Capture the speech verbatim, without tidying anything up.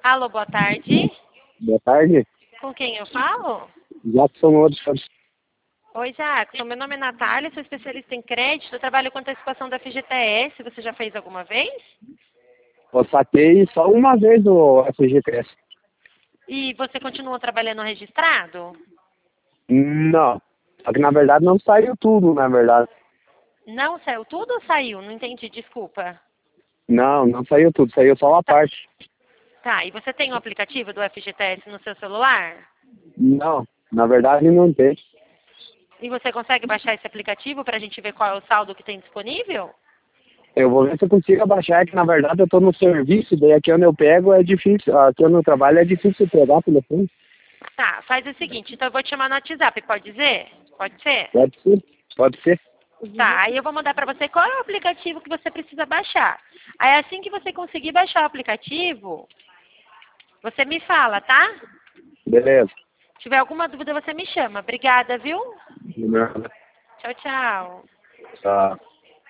Alô, boa tarde. Boa tarde. Com quem eu falo? Jackson Rodrigues. Oi, Jackson. Meu nome é Natália, sou especialista em crédito. Eu trabalho com antecipação da F G T S. Você já fez alguma vez? Eu saquei só uma vez o F G T S. E você continua trabalhando registrado? Não. Só que na verdade não saiu tudo, na verdade. Não saiu tudo ou saiu? Não entendi, desculpa. Não, não saiu tudo, saiu só uma Tá, parte. tá. E você tem o aplicativo do F G T S no seu celular? Não, na verdade não tem. E você consegue baixar esse aplicativo para a gente ver qual é o saldo que tem disponível? Eu vou ver se eu consigo abaixar, que na verdade eu tô no serviço, daí aqui onde eu pego é difícil, aqui onde eu trabalho é difícil pegar o telefone. Tá, faz o seguinte, então eu vou te chamar no WhatsApp, pode dizer? Pode ser? Pode ser, pode ser. Tá, aí eu vou mandar para você qual é o aplicativo que você precisa baixar. Aí assim que você conseguir baixar o aplicativo, você me fala, tá? Beleza. Se tiver alguma dúvida, você me chama. Obrigada, viu? De nada. Tchau, tchau. Tá.